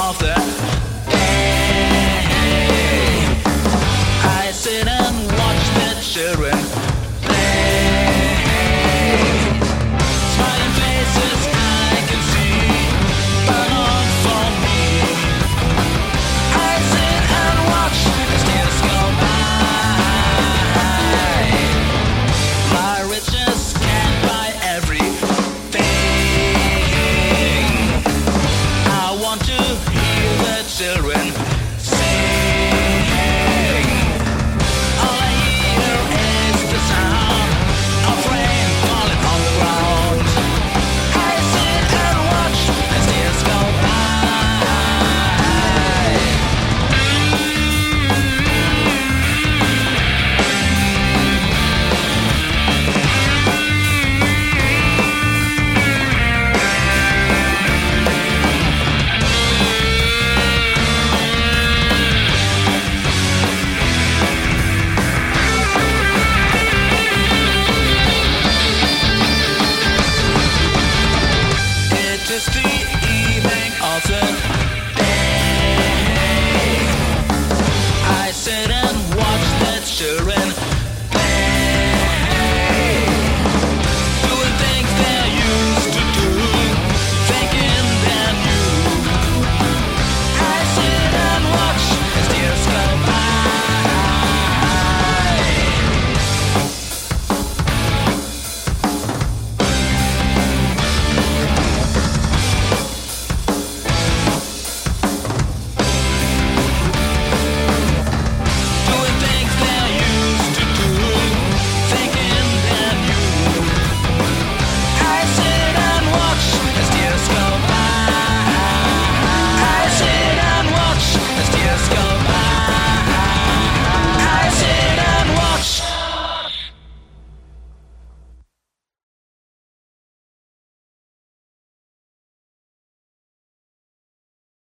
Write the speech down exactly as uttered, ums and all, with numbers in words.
of the day. I sit and watch the children play. Smiling faces I can see, but not for me. I sit and watch the tears go by. My riches can't buy everything. I want to hear the children